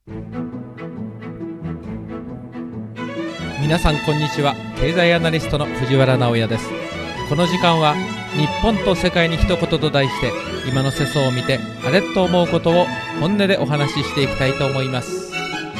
皆さんこんにちは。経済アナリストの藤原直也です。この時間は日本と世界に一言と題して、今の世相を見てあれっと思うことを本音でお話ししていきたいと思います。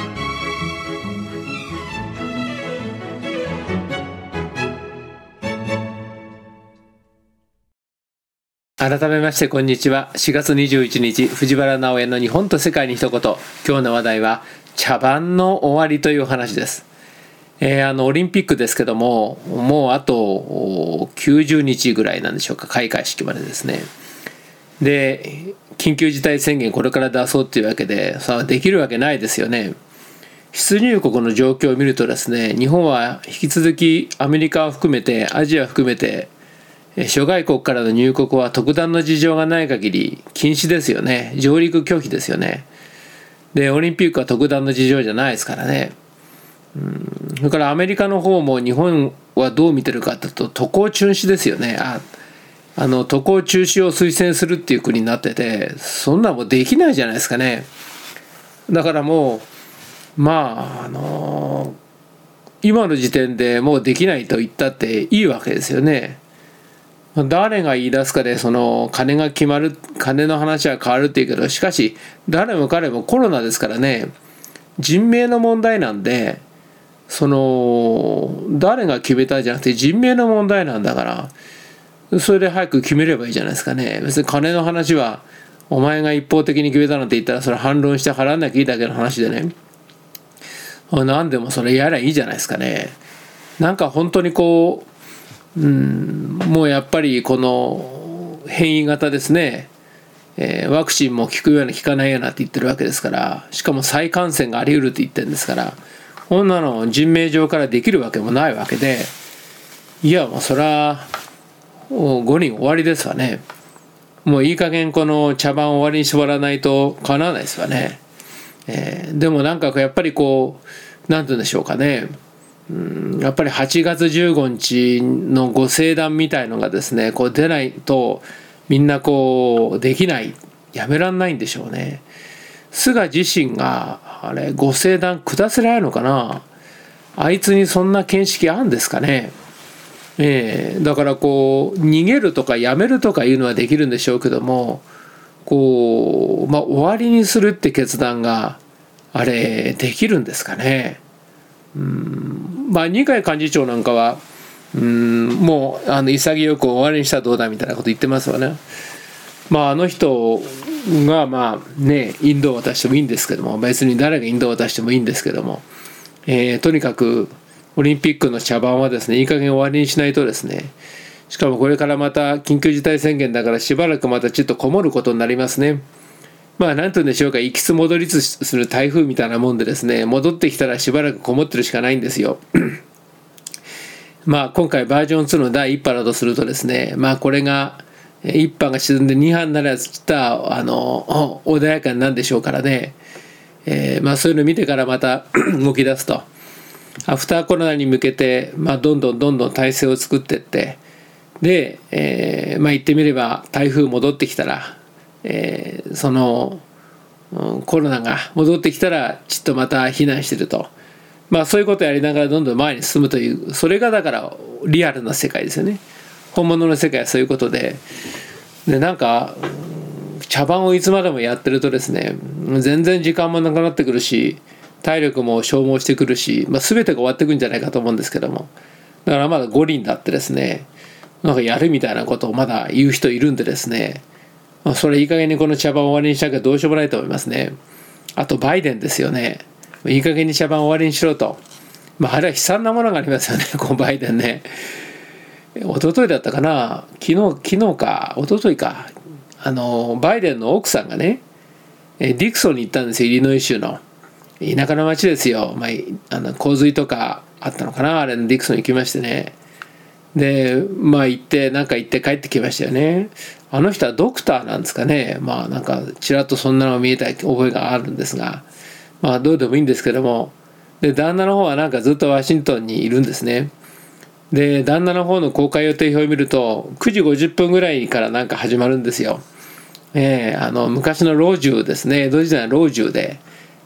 改めましてこんにちは。4月21日藤原直也の日本と世界に一言。今日の話題は茶番の終わりという話です。オリンピックですけども、もうあと90日ぐらいなんでしょうか、開会式までですね。で、緊急事態宣言これから出そうっていうわけで、さあできるわけないですよね。出入国の状況を見るとですね、日本は引き続きアメリカを含めてアジアを含めて諸外国からの入国は特段の事情がない限り禁止ですよね。上陸拒否ですよね。で、オリンピックは特段の事情じゃないですからね。それからアメリカの方も日本はどう見てるかというと、渡航中止ですよね。渡航中止を推薦するっていう国になってて、そんなもうできないじゃないですかね。だからもう今の時点でもうできないと言ったっていいわけですよね。誰が言い出すかでその金が決まる、金の話は変わるっていうけど、しかし誰も彼もコロナですからね、人命の問題なんで、誰が決めたじゃなくて人命の問題なんだから、それで早く決めればいいじゃないですかね。別に金の話はお前が一方的に決めたなんて言ったら、それ反論して払わなきゃいいだけの話でね、何でもそれやりゃいいじゃないですかね。なんか本当にもうやっぱりこの変異型ですね、ワクチンも効くような効かないようなって言ってるわけですから、しかも再感染があり得るって言ってるんですから、こんなの人命上からできるわけもないわけで、いやもうそれは五輪終わりですわね。もういい加減この茶番を終わりに絞らないとかなわないですわね。でもなんかやっぱりなんて言うんでしょうかね、やっぱり8月15日のご聖断みたいのがですね、出ないとみんなできない、やめらんないんでしょうね。菅自身がご聖断下せられるのかな。あいつにそんな見識あるんですかね。だから逃げるとかやめるとかいうのはできるんでしょうけども、終わりにするって決断ができるんですかね。二階幹事長なんかはもう潔く終わりにしたらどうだみたいなこと言ってますわね。あの人がインドを渡してもいいんですけども、別に誰がインドを渡してもいいんですけども、とにかくオリンピックの茶番はですね、いい加減終わりにしないとですね、しかもこれからまた緊急事態宣言だからしばらくまたちょっとこもることになりますね。なんて言うんでしょうか、行きつ戻りつする台風みたいなもんでですね、戻ってきたらしばらくこもってるしかないんですよ。今回バージョン2の第1波だとするとですね、これが1波が沈んで2波になるやつった穏やかになるんでしょうからね、そういうのを見てからまた動き出すと、アフターコロナに向けて、どんどん体制を作っていって、で、言ってみれば台風戻ってきたら、そのコロナが戻ってきたらちょっとまた避難してると、そういうことをやりながらどんどん前に進むという、それがだからリアルな世界ですよね。本物の世界はそういうことで、なんか茶番をいつまでもやってるとですね、全然時間もなくなってくるし、体力も消耗してくるし、全てが終わってくるんじゃないかと思うんですけども、だからまだ五輪だってですね、なんかやるみたいなことをまだ言う人いるんでですね、それいい加減にこの茶番を終わりにしなきゃどうしようもないと思いますね。あとバイデンですよね。いい加減に茶番を終わりにしろと。あれは悲惨なものがありますよね、このバイデンね。一昨日だったかな、昨日か一昨日か、バイデンの奥さんがね、ディクソンに行ったんですよ、イリノイ州の田舎の町ですよ。洪水とかあったのかな、あれのディクソンに行きましてね。で行って帰ってきましたよね。あの人はドクターなんですかね。なんかちらっとそんなのが見えた覚えがあるんですが、どうでもいいんですけども、で旦那の方はなんかずっとワシントンにいるんですね。で旦那の方の公開予定表を見ると9時50分ぐらいからなんか始まるんですよ。昔の老中ですね、江戸時代の老中で、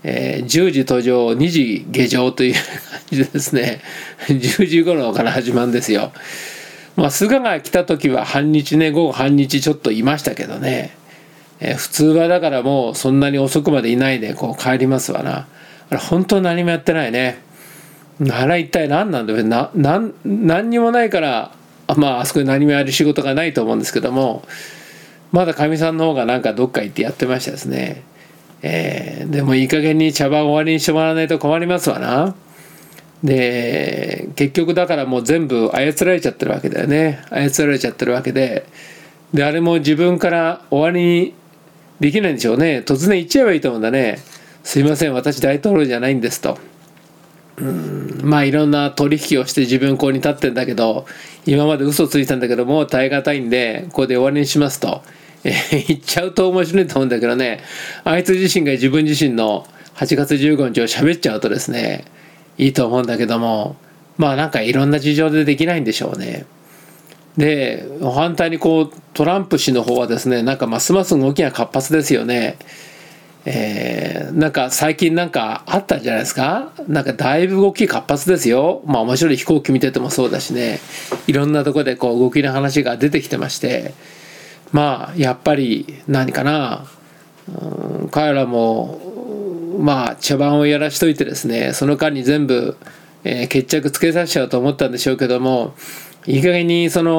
10時登場2時下場という感じでですね10時頃から始まるんですよ。菅が来た時は半日ね、午後半日ちょっといましたけどね、普通はだからもうそんなに遅くまでいないでこう帰りますわな。あれ本当何もやってないね。あれ一体何なんだろう。何にもないからあそこに何もやる仕事がないと思うんですけども、まだかみさんの方がなんかどっか行ってやってましたですね。でもいい加減に茶番終わりにしてもらわないと困りますわな。で結局だからもう全部操られちゃってるわけだよね。操られちゃってるわけで、あれも自分から終わりにできないんでしょうね。突然言っちゃえばいいと思うんだね。すいません、私大統領じゃないんですと。いろんな取引をして自分ここに立ってんだけど、今まで嘘ついたんだけどもう耐え難いんでここで終わりにしますと、言っちゃうと面白いと思うんだけどね、あいつ自身が自分自身の8月15日を喋っちゃうとですね、いいと思うんだけども、なんかいろんな事情でできないんでしょうね。で反対にトランプ氏の方はですね、なんかますます動きが活発ですよね。なんか最近なんかあったんじゃないですか。なんかだいぶ動き活発ですよ。面白い飛行機見ててもそうだしね、いろんなところで動きの話が出てきてまして、やっぱり何かな、彼らも茶番をやらしといてですね、その間に全部、決着つけさせちゃうと思ったんでしょうけども、いい加減に茶番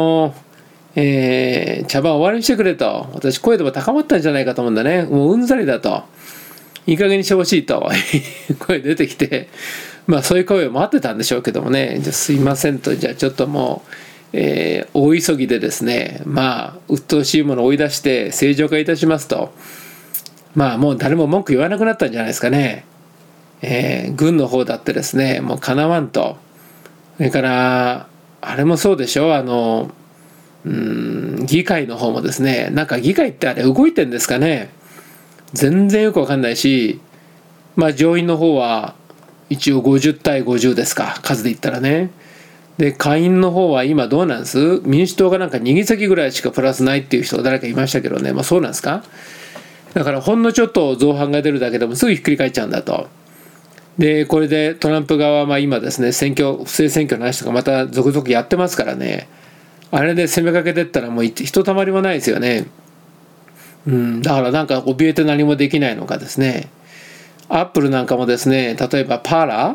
終わりにしてくれと。私声でも高まったんじゃないかと思うんだね。もううんざりだと、いい加減にしてほしいと声出てきて、そういう声を待ってたんでしょうけどもね、じゃあすいませんと、じゃあちょっともう、大急ぎでですね、鬱陶しいものを追い出して正常化いたしますと。もう誰も文句言わなくなったんじゃないですかね。軍の方だってですね、もうかなわんと。それからあれもそうでしょ、議会の方もですね、なんか議会ってあれ動いてんですかね、全然よく分かんないし、上院の方は一応50対50ですか、数で言ったらね。で下院の方は今どうなんです？民主党がなんか2議席ぐらいしかプラスないっていう人が誰かいましたけどね、そうなんですか。だからほんのちょっと造反が出るだけでもすぐひっくり返っちゃうんだと。でこれでトランプ側は今ですね、不正選挙の話とかまた続々やってますからね、あれで攻めかけてったらもうひとたまりもないですよね。だからなんか怯えて何もできないのかですね。アップルなんかもですね、例えばパーラ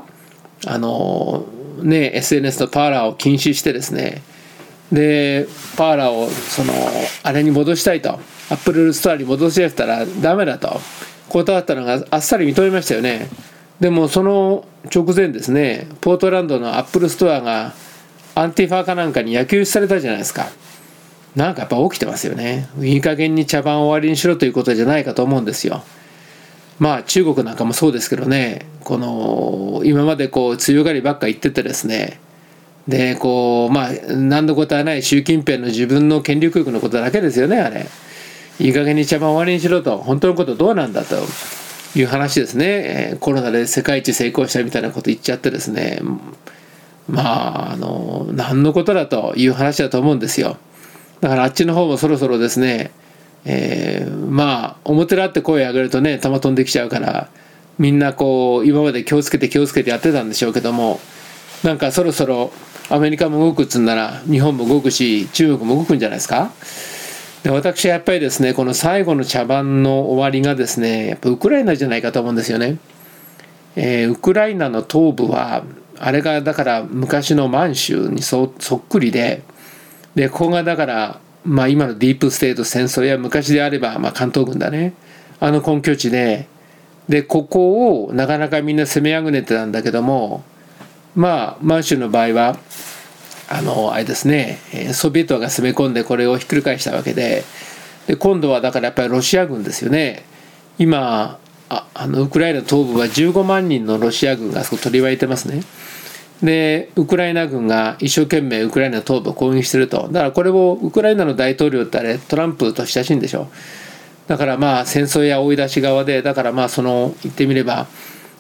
ーSNS のパーラーを禁止してですね、でパーラーをあれに戻したいと、アップルストアに戻しやったらダメだと断ったのがあっさり認めましたよね。でもその直前ですね、ポートランドのアップルストアがアンティファーかなんかに焼き討ちされたじゃないですか。なんかやっぱ起きてますよね。いい加減に茶番を終わりにしろということじゃないかと思うんですよ。中国なんかもそうですけどね、今まで強がりばっか言っててですね、で何のことはない習近平の自分の権力欲のことだけですよね。あれいい加減に茶番を終わりにしろと、本当のことどうなんだという話ですね。コロナで世界一成功したみたいなこと言っちゃってですね、何のことだという話だと思うんですよ。だからあっちの方もそろそろですね、表立って声を上げるとね、弾飛んできちゃうから、みんな今まで気をつけてやってたんでしょうけども、なんかそろそろアメリカも動くっつんなら日本も動くし、中国も動くんじゃないですか。で私はやっぱりですね、この最後の茶番の終わりがですね、やっぱウクライナじゃないかと思うんですよね。ウクライナの東部はあれがだから昔の満州にそっくりで、ここがだから今のディープステート戦争や昔であれば関東軍だね、根拠地で、ここをなかなかみんな攻めあぐねてたんだけども、満州の場合はあれですね、ソビエトが攻め込んでこれをひっくり返したわけで、今度はだからやっぱりロシア軍ですよね。今ウクライナ東部は15万人のロシア軍がそこ取り湧いてますね。でウクライナ軍が一生懸命ウクライナ東部を攻撃してると。だからこれをウクライナの大統領ってあれトランプと親しいんでしょ。だから戦争や追い出し側で、だから言ってみれば、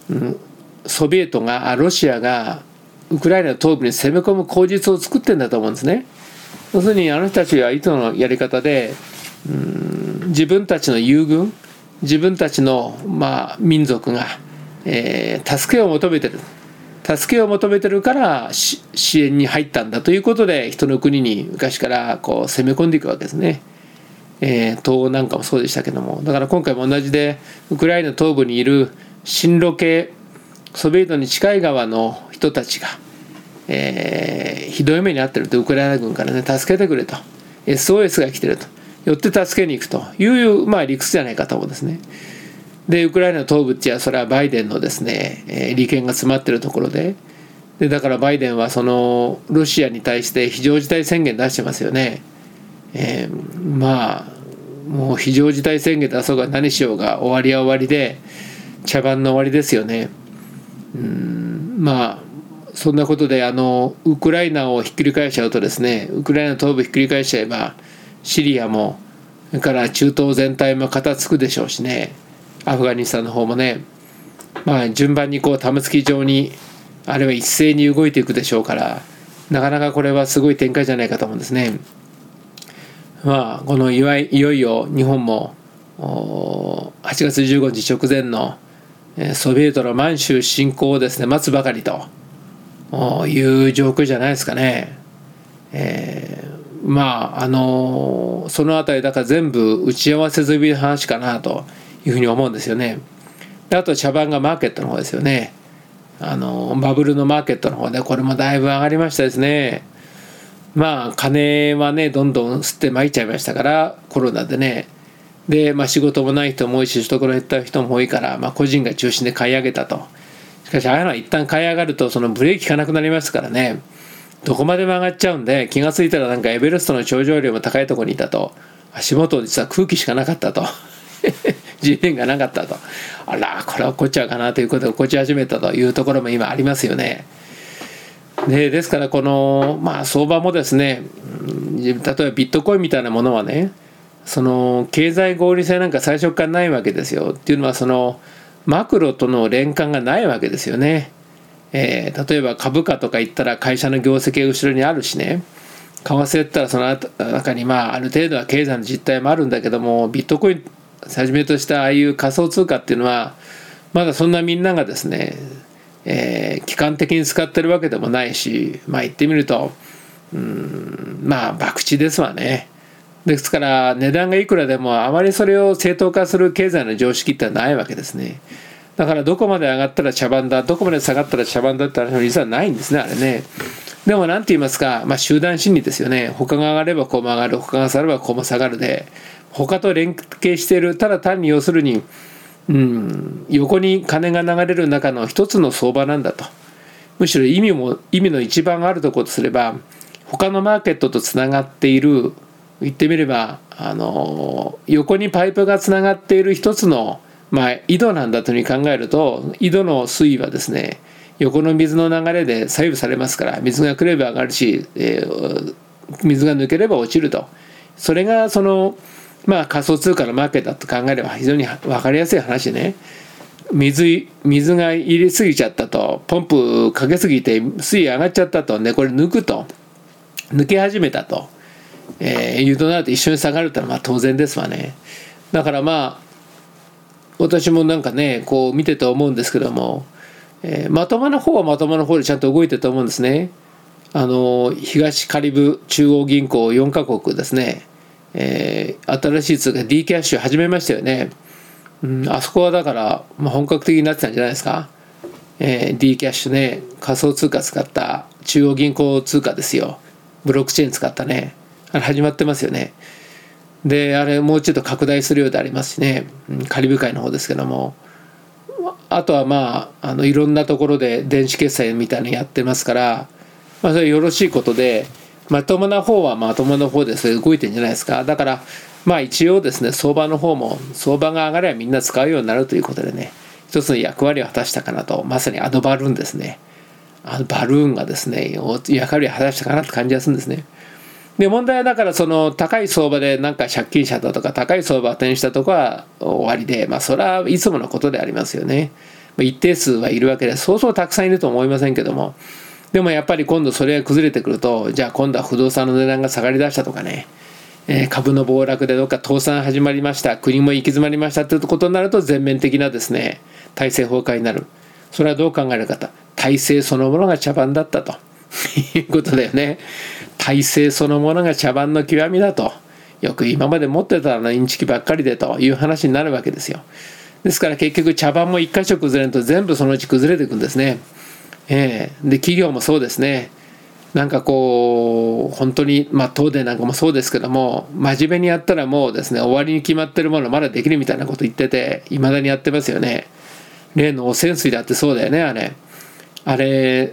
ロシアがウクライナの東部に攻め込む口実を作ってんだと思うんですね。要するにあの人たちはいつものやり方で、自分たちの友軍、自分たちの民族が助けを求めてるから支援に入ったんだということで、人の国に昔からこう攻め込んでいくわけですね。東欧なんかもそうでしたけども、だから今回も同じで、ウクライナ東部にいる親ロ系ソビエトに近い側の人たちが、ひどい目に遭ってると、ウクライナ軍からね、助けてくれと、 SOS が来てると、よって助けに行くという、理屈じゃないかと思うんですね。でウクライナ東部ってそれはバイデンのですね、利権が詰まってるところで、だからバイデンはそのロシアに対して非常事態宣言出してますよね。もう非常事態宣言出そうが何しようが終わりは終わりで、茶番の終わりですよね。そんなことでウクライナをひっくり返しちゃうとですね、ウクライナ東部ひっくり返しちゃえばシリアも、それから中東全体も片付くでしょうしね、アフガニスタンの方もね、順番にこう玉突き状に、あるいは一斉に動いていくでしょうから、なかなかこれはすごい展開じゃないかと思うんですね。このいよいよ日本も8月15日直前のソビエトの満州侵攻をですね待つばかりという状況じゃないですかね。そのあたりだから全部打ち合わせ済みの話かなというふうに思うんですよね。であと茶番がマーケットの方ですよね。バブルのマーケットの方でこれもだいぶ上がりましたですね。金はねどんどん吸ってまいっちゃいましたから、コロナでね。で仕事もない人も多いし、懐減った人も多いから、個人が中心で買い上げたと。しかしああいうのは一旦買い上がるとそのブレーキ効かなくなりますからね、どこまでも上がっちゃうんで、気がついたらなんかエベレストの頂上よりも高いところにいたと、足元実は空気しかなかったと地面がなかったと、あらこれは起こっちゃうかなということで起こっち始めたというところも今ありますよね。ですからこの相場もですね、例えばビットコインみたいなものはね、その経済合理性なんか最初からないわけですよ。っていうのはそのマクロとの連関がないわけですよね。例えば株価とか言ったら会社の業績が後ろにあるしね、為替って言ったらその中にある程度は経済の実態もあるんだけども、ビットコインはじめとしたああいう仮想通貨っていうのはまだそんなみんながですね機関的に使ってるわけでもないし、言ってみると博打ですわね。ですから値段がいくらでもあまりそれを正当化する経済の常識ってないわけですね。だからどこまで上がったら茶番だ、どこまで下がったら茶番だって話は実はないんですね、あれね。でも何て言いますか、集団心理ですよね。他が上がればこうも上がる、他が下がればこうも下がるで、他と連携している、ただ単に要するに横に金が流れる中の一つの相場なんだと。むしろ意味の一番あるところとすれば、他のマーケットとつながっている、言ってみれば横にパイプがつながっている一つの井戸なんだというふうに考えると、井戸の水位はですね横の水の流れで左右されますから、水が来れば上がるし、水が抜ければ落ちると。それがその仮想通貨のマーケットだと考えれば非常に分かりやすい話でね、水が入れすぎちゃったと、ポンプかけすぎて水位上がっちゃったとね、これ抜け始めたと、いうとなると一緒に下がるってのは当然ですわね。だから私もなんかねこう見てて思うんですけども、まともな方はまともな方でちゃんと動いてると思うんですね。東カリブ中央銀行4カ国ですね、新しい通貨 D キャッシュ始めましたよね。あそこはだから本格的になってたんじゃないですか。D キャッシュね、仮想通貨使った中央銀行通貨ですよ。ブロックチェーン使ったね、あれ始まってますよね。であれもうちょっと拡大するようでありますしね、カリブ海の方ですけども、あとはいろんなところで電子決済みたいなのやってますから、それはよろしいことで、まともな方はまともな方でそれ動いてるんじゃないですか。だから一応ですね、相場の方も相場が上がればみんな使うようになるということでね、一つの役割を果たしたかなと。まさにバルーンですね、バルーンがですね役割を果たしたかなって感じがするんですね。で問題はだからその高い相場でなんか借金者だとか高い相場を当てにしたとこは終わりで、それはいつものことでありますよね。一定数はいるわけで、そうそうたくさんいると思いませんけども、でもやっぱり今度それが崩れてくると、じゃあ今度は不動産の値段が下がりだしたとかね、株の暴落でどっか倒産始まりました、国も行き詰まりましたということになると全面的なですね体制崩壊になる。 それはどう考えるかと、体制そのものが茶番だったということだよね。体制そのものが茶番の極みだと、よく今まで持ってたのはインチキばっかりでという話になるわけですよ。ですから結局茶番も一箇所崩れると全部そのうち崩れていくんですね。で企業もそうですね。なんかこう本当に東電なんかもそうですけども、真面目にやったらもうですね、終わりに決まってるものまだできるみたいなこと言ってて、いまだにやってますよね。例の汚染水だってそうだよね。あれ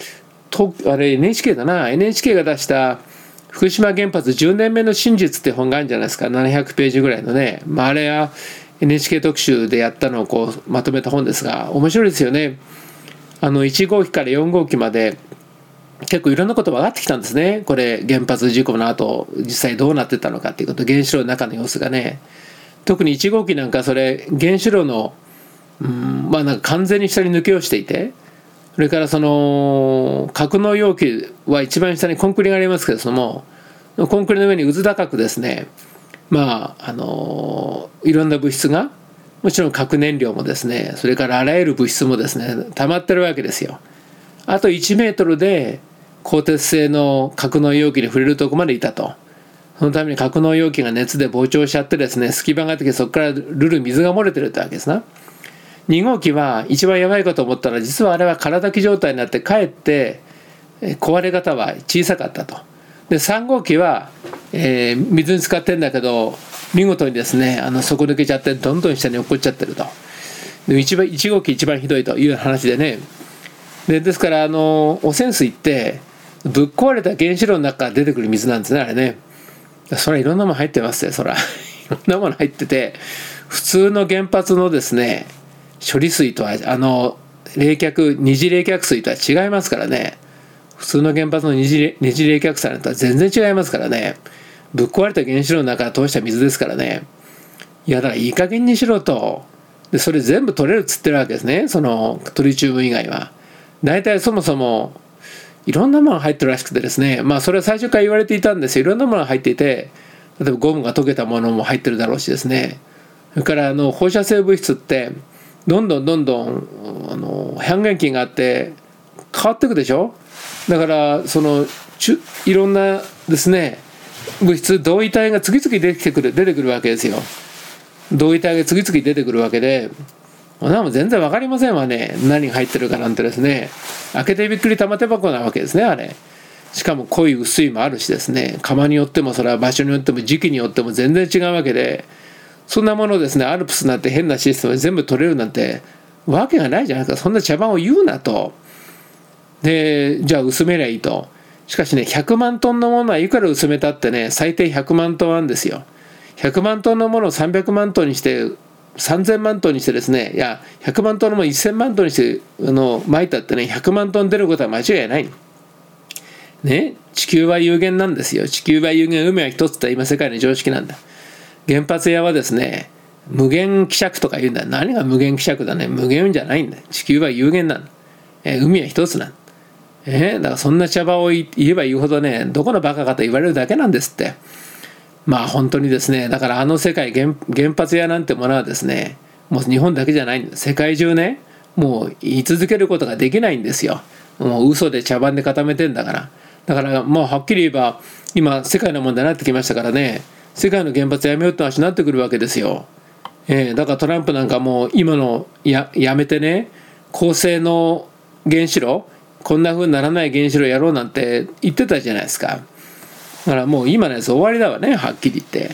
NHK だな、 NHK が出した福島原発10年目の真実って本があるんじゃないですか。700ページぐらいのね、あれは NHK 特集でやったのをこうまとめた本ですが、面白いですよね。1号機から4号機まで結構いろんなこと分かってきたんですね。これ原発事故の後実際どうなってたのかっていうこと、原子炉の中の様子がね。特に1号機なんかそれ原子炉のなんか完全に下に抜け落ちていて、それからその格納容器は一番下にコンクリがありますけれども、コンクリの上にうず高くですね、いろんな物質が、もちろん核燃料もですね、それからあらゆる物質もですね溜まってるわけですよ。あと1メートルで鋼鉄製の格納容器に触れるとこまでいたと。そのために格納容器が熱で膨張しちゃってですね、隙間があって、そこから水が漏れてるってわけですな。2号機は一番やばいかと思ったら、実はあれは空だき状態になってかえって壊れ方は小さかったと。で3号機は、水に浸かってんだけど見事にですね底抜けちゃってどんどん下に落っこっちゃってると。で1号機一番ひどいという話でね。ですから汚染水ってぶっ壊れた原子炉の中から出てくる水なんですね、あれね。それはいろんなもの入ってますよ。そらいろんなもの入ってて、普通の原発のですね処理水とは二次冷却水とは違いますからね。普通の原発の二次冷却水なんて全然違いますからね。ぶっ壊れた原子炉の中から通した水ですからね。いやだからいい加減にしろと。でそれ全部取れるっつってるわけですね、そのトリチウム以外は。大体そもそもいろんなものが入ってるらしくてですね、それは最初から言われていたんですよ。いろんなものが入っていて、例えばゴムが溶けたものも入ってるだろうしですね。それから放射性物質ってどんどん半減期があって変わっていくでしょ。だからいろんなですね物質、同位体が次々出てくるわけですよ。同位体が次々出てくるわけで、もう全然分かりませんわね、何が入ってるかなんてですね。開けてびっくり玉手箱なわけですね、あれ。しかも濃い薄いもあるしですね、窯によってもそれは場所によっても時期によっても全然違うわけで、そんなものをですねアルプスなんて変なシステムで全部取れるなんてわけがないじゃないですか。そんな茶番を言うなと。でじゃあ薄めりゃいいと。しかしね、100万トンのものはいくら薄めたってね、最低100万トンあるんですよ。100万トンのものを300万トンにして3000万トンにしてですね、いや100万トンのものを1000万トンにして撒いたってね、100万トン出ることは間違いないね。地球は有限なんですよ。地球は有限、海は一つって今世界の常識なんだ。原発屋はですね無限希釈とか言うんだ。何が無限希釈だね。無限じゃないんだ。地球は有限なんだ。海は一つなんだ。だからそんな茶番を言えば言うほどね、どこのバカかと言われるだけなんですって。本当にですね、だから世界 原発屋なんてものはですね、もう日本だけじゃないんです。世界中ね、もう言い続けることができないんですよ。もう嘘で茶番で固めてんだから。だからもうはっきり言えば今世界の問題になってきましたからね、世界の原発やめようって話になってくるわけですよ。だからトランプなんかもう今のやめてね、高性能原子炉、こんな風にならない原子炉やろうなんて言ってたじゃないですか。だからもう今のやつ終わりだわね、はっきり言って。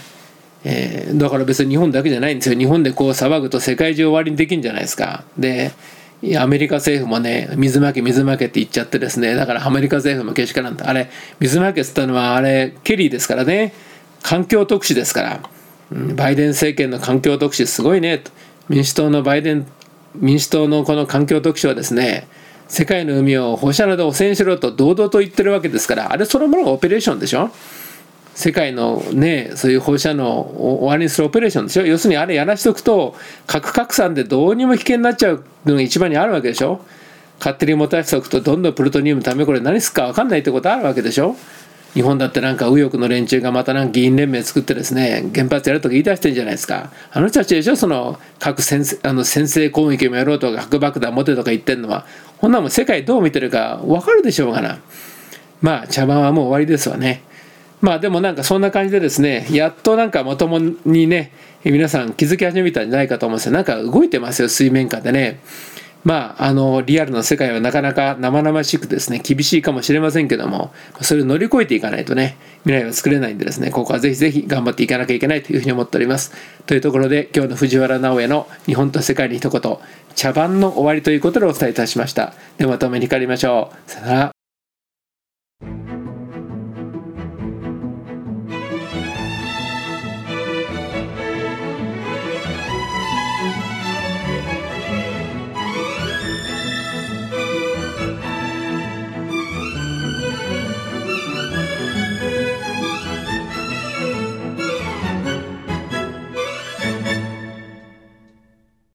だから別に日本だけじゃないんですよ。日本でこう騒ぐと世界中終わりにできるんじゃないですか。でアメリカ政府もね、水まけって言っちゃってですね、だからアメリカ政府もけしからんと。あれ水まけっつったのはあれケリーですからね、環境特使ですから。バイデン政権の環境特使すごいねと。民主党のこの環境特使はですね、世界の海を放射能で汚染しろと堂々と言ってるわけですから、あれそのものがオペレーションでしょ。世界のね、そういう放射能を終わりにするオペレーションでしょ。要するにあれやらしとくと核拡散でどうにも危険になっちゃうのが一番にあるわけでしょ。勝手に持たせておくとどんどんプルトニウムためこれ何すっか分かんないってことあるわけでしょ。 日本だってなんか右翼の連中がまたなんか議員連盟作ってですね、原発やるとか言い出してるんじゃないですか。あの人たちでしょ、その核先制攻撃もやろうとか核爆弾持てとか言ってるのは。こんなもん世界どう見てるか分かるでしょうがな。まあ茶番はもう終わりですわね。まあでもなんかそんな感じでですね、やっとなんかまともにね、皆さん気づき始めたんじゃないかと思うんですよ。なんか動いてますよ、水面下でね。まあリアルな世界はなかなか生々しくですね、厳しいかもしれませんけども、それを乗り越えていかないとね、未来は作れないんでですね、ここはぜひぜひ頑張っていかなきゃいけないというふうに思っております。というところで、今日の藤原直哉の日本と世界に一言、茶番の終わりということでお伝えいたしました。ではまたお目にかかりましょう。さよなら。